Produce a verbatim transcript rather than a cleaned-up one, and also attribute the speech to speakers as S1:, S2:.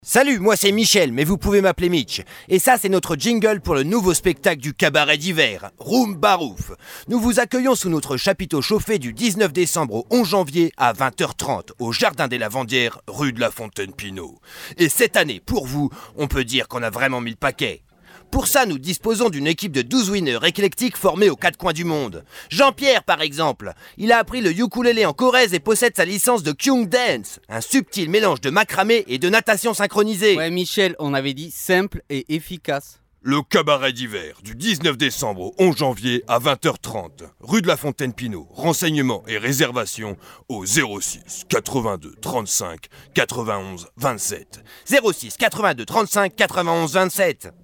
S1: Salut, moi c'est Michel, mais vous pouvez m'appeler Mitch. Et ça, c'est notre jingle pour le nouveau spectacle du cabaret d'hiver, Room Barouf. Nous vous accueillons sous notre chapiteau chauffé du dix-neuf décembre au onze janvier à vingt heures trente au Jardin des Lavandières, rue de la Fontaine-Pinault. Et cette année, pour vous, on peut dire qu'on a vraiment mis le paquet. Pour ça, nous disposons d'une équipe de douze winners éclectiques formés aux quatre coins du monde. Jean-Pierre, par exemple, il a appris le ukulélé en Corrèze et possède sa licence de Kyung Dance, un subtil mélange de macramé et de natation synchronisée.
S2: Ouais, Michel, on avait dit simple et efficace.
S3: Le cabaret d'hiver du dix-neuf décembre au onze janvier à vingt heures trente, rue de la Fontaine-Pinault. Renseignements et réservations au zéro six quatre-vingt-deux trente-cinq quatre-vingt-onze vingt-sept.
S1: zéro six quatre-vingt-deux trente-cinq quatre-vingt-onze vingt-sept.